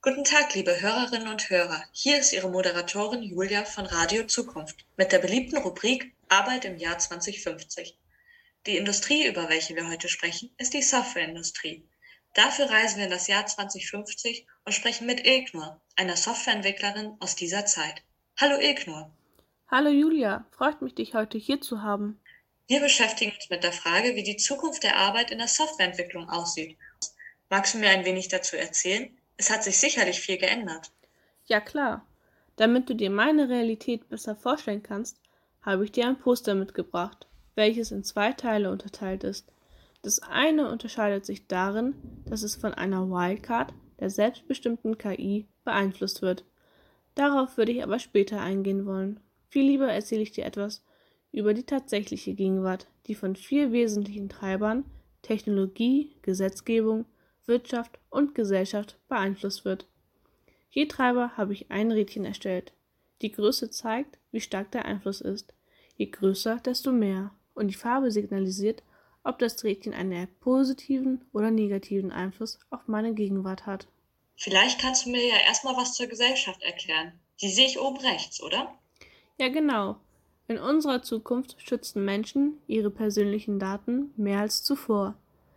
Guten Tag, liebe Hörerinnen und Hörer. Hier ist Ihre Moderatorin Julia von Radio Zukunft mit der beliebten Rubrik Arbeit im Jahr 2050. Die Industrie, über welche wir heute sprechen, ist die Softwareindustrie. Dafür reisen wir in das Jahr 2050 und sprechen mit Ilknur, einer Softwareentwicklerin aus dieser Zeit. Hallo Ilknur. Hallo Julia, freut mich, dich heute hier zu haben. Wir beschäftigen uns mit der Frage, wie die Zukunft der Arbeit in der Softwareentwicklung aussieht. Magst du mir ein wenig dazu erzählen? Es hat sich sicherlich viel geändert. Ja klar, damit du dir meine Realität besser vorstellen kannst, habe ich dir ein Poster mitgebracht, welches in 2 Teile unterteilt ist. Das eine unterscheidet sich darin, dass es von einer Wildcard, der selbstbestimmten KI, beeinflusst wird. Darauf würde ich aber später eingehen wollen. Viel lieber erzähle ich dir etwas über die tatsächliche Gegenwart, die von 4 wesentlichen Treibern Technologie, Gesetzgebung, Wirtschaft und Gesellschaft beeinflusst wird. Je Treiber habe ich ein Rädchen erstellt. Die Größe zeigt, wie stark der Einfluss ist. Je größer, desto mehr. Und die Farbe signalisiert, ob das Rädchen einen eher positiven oder negativen Einfluss auf meine Gegenwart hat. Vielleicht kannst du mir ja erstmal was zur Gesellschaft erklären. Die sehe ich oben rechts, oder? Ja genau. In unserer Zukunft schützen Menschen ihre persönlichen Daten mehr als zuvor.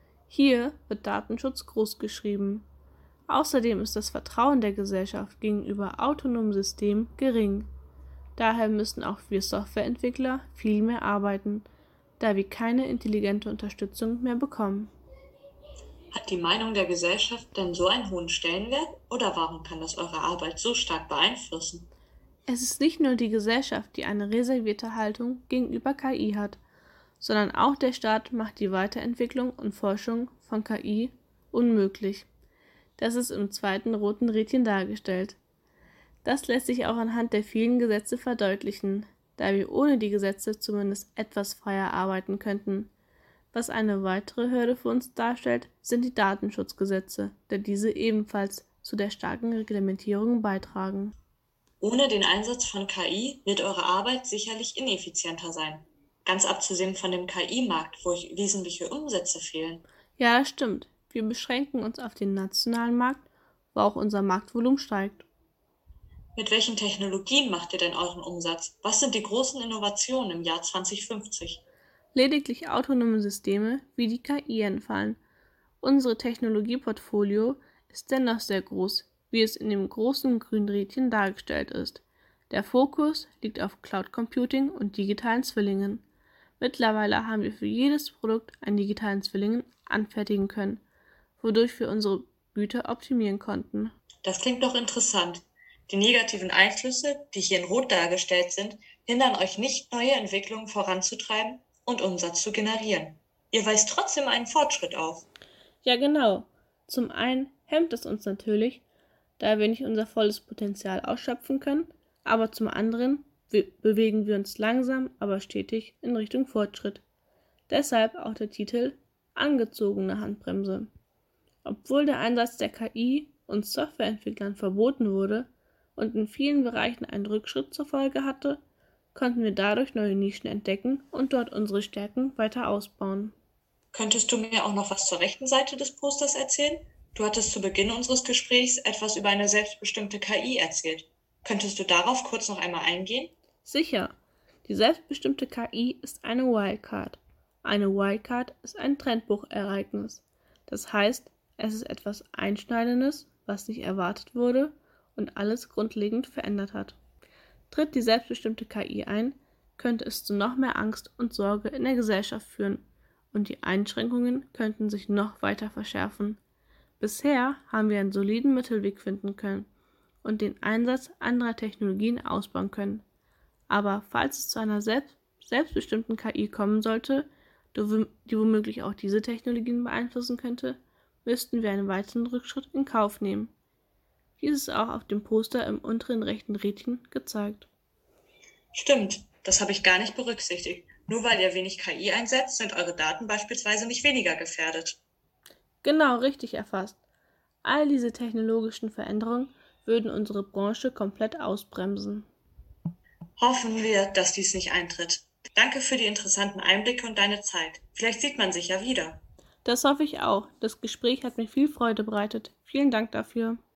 Hier wird Datenschutz großgeschrieben. Außerdem ist das Vertrauen der Gesellschaft gegenüber autonomen Systemen gering. Daher müssen auch wir Softwareentwickler viel mehr arbeiten, da wir keine intelligente Unterstützung mehr bekommen. Hat die Meinung der Gesellschaft denn so einen hohen Stellenwert oder warum kann das eure Arbeit so stark beeinflussen? Es ist nicht nur die Gesellschaft, die eine reservierte Haltung gegenüber KI hat, sondern auch der Staat macht die Weiterentwicklung und Forschung von KI unmöglich. Das ist im zweiten roten Rädchen dargestellt. Das lässt sich auch anhand der vielen Gesetze verdeutlichen, da wir ohne die Gesetze zumindest etwas freier arbeiten könnten. Was eine weitere Hürde für uns darstellt, sind die Datenschutzgesetze, da diese ebenfalls zu der starken Reglementierung beitragen. Ohne den Einsatz von KI wird eure Arbeit sicherlich ineffizienter sein. Ganz abgesehen von dem KI-Markt, wo euch wesentliche Umsätze fehlen. Ja, das stimmt. Wir beschränken uns auf den nationalen Markt, wo auch unser Marktvolumen steigt. Mit welchen Technologien macht ihr denn euren Umsatz? Was sind die großen Innovationen im Jahr 2050? Lediglich autonome Systeme wie die KI entfallen. Unser Technologieportfolio ist dennoch sehr groß, wie es in dem großen grünen Rädchen dargestellt ist. Der Fokus liegt auf Cloud Computing und digitalen Zwillingen. Mittlerweile haben wir für jedes Produkt einen digitalen Zwilling anfertigen können, wodurch wir unsere Güter optimieren konnten. Das klingt doch interessant. Die negativen Einflüsse, die hier in Rot dargestellt sind, hindern euch nicht, neue Entwicklungen voranzutreiben und Umsatz zu generieren. Ihr weist trotzdem einen Fortschritt auf. Ja, genau. Zum einen hemmt es uns natürlich, da wir nicht unser volles Potenzial ausschöpfen können, aber zum anderen bewegen wir uns langsam, aber stetig in Richtung Fortschritt. Deshalb auch der Titel Angezogene Handbremse. Obwohl der Einsatz der KI uns Softwareentwicklern verboten wurde und in vielen Bereichen einen Rückschritt zur Folge hatte, konnten wir dadurch neue Nischen entdecken und dort unsere Stärken weiter ausbauen. Könntest du mir auch noch was zur rechten Seite des Posters erzählen? Du hattest zu Beginn unseres Gesprächs etwas über eine selbstbestimmte KI erzählt. Könntest du darauf kurz noch einmal eingehen? Sicher, die selbstbestimmte KI ist eine Wildcard. Eine Wildcard ist ein Trendbruchereignis. Das heißt, es ist etwas Einschneidendes, was nicht erwartet wurde und alles grundlegend verändert hat. Tritt die selbstbestimmte KI ein, könnte es zu noch mehr Angst und Sorge in der Gesellschaft führen und die Einschränkungen könnten sich noch weiter verschärfen. Bisher haben wir einen soliden Mittelweg finden können und den Einsatz anderer Technologien ausbauen können. Aber falls es zu einer selbstbestimmten KI kommen sollte, die womöglich auch diese Technologien beeinflussen könnte, müssten wir einen weiteren Rückschritt in Kauf nehmen. Dies ist auch auf dem Poster im unteren rechten Rädchen gezeigt. Stimmt, das habe ich gar nicht berücksichtigt. Nur weil ihr wenig KI einsetzt, sind eure Daten beispielsweise nicht weniger gefährdet. Genau, richtig erfasst. All diese technologischen Veränderungen würden unsere Branche komplett ausbremsen. Hoffen wir, dass dies nicht eintritt. Danke für die interessanten Einblicke und deine Zeit. Vielleicht sieht man sich ja wieder. Das hoffe ich auch. Das Gespräch hat mir viel Freude bereitet. Vielen Dank dafür.